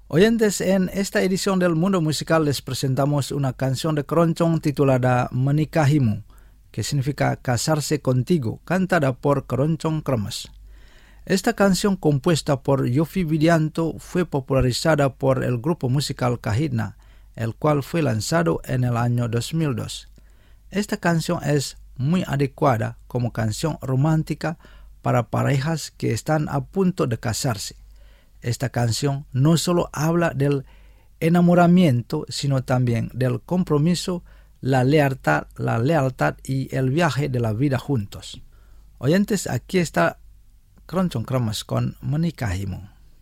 Oyentes, en esta edición del Mundo Musical les presentamos una canción de Keroncong titulada Menikahimu, que significa casarse contigo, cantada por Keroncong Kremes. Esta canción, compuesta por Yovie Widianto, fue popularizada por el grupo musical Kahitna, el cual fue lanzado en el año 2002. Esta canción es muy adecuada como canción romántica para parejas que están a punto de casarse. Esta canción no solo habla del enamoramiento, sino también del compromiso, la lealtad y el viaje de la vida juntos. Oyentes, aquí está Keroncong Kremes con Menikahimu.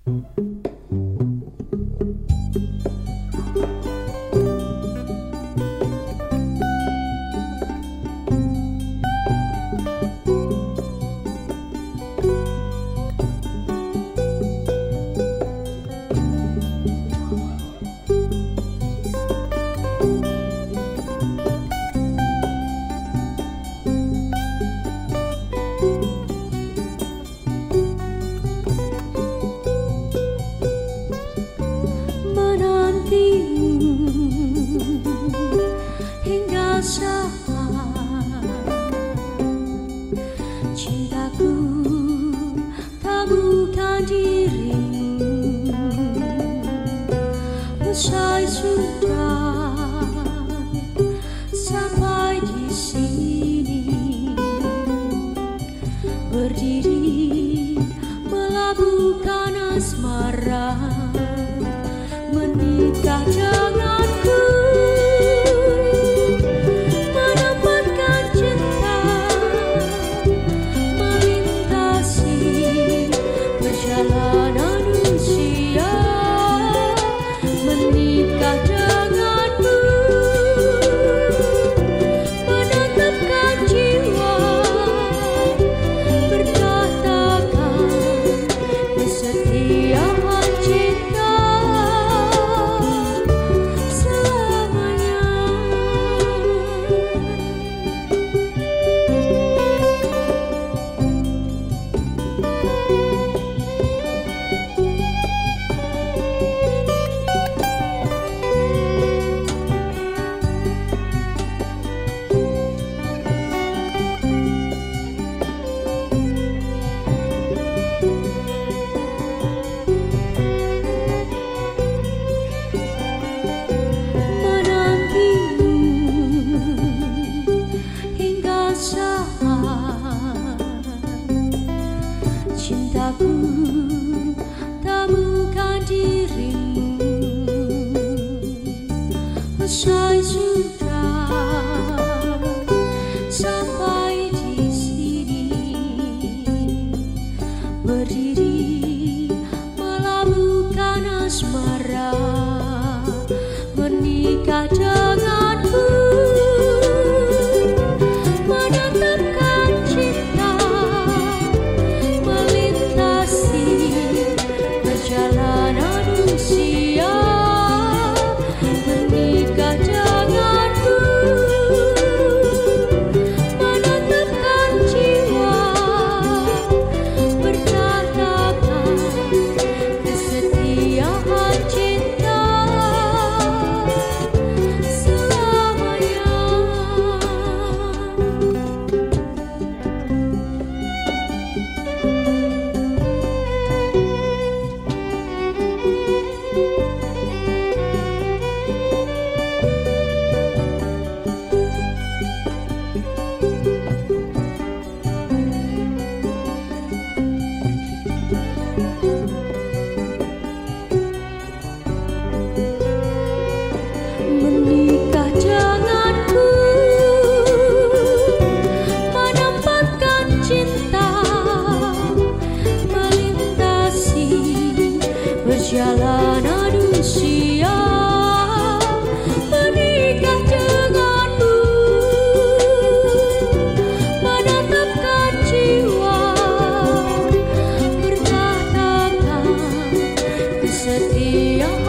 Berdiri melabuhkan asmara, menikah denganku, menempatkan cinta, melintasi perjalanan usia, menikah denganmu, menetapkan jiwa, kesetiaan cinta selamanya. Cintaku tak bukan dirimu, usai sudah sampai di sini, berdiri melabuhkan asmara, menikah denganku, menetapkan cinta, perjalanan usia, menikah denganku, menetapkan jiwa, berkatakan kesetiaan cinta selamanya. Menikah denganku, menempatkan cinta, melintasi perjalanan usia, menikah denganmu, menetapkan jiwa, berkatakan kesetiaan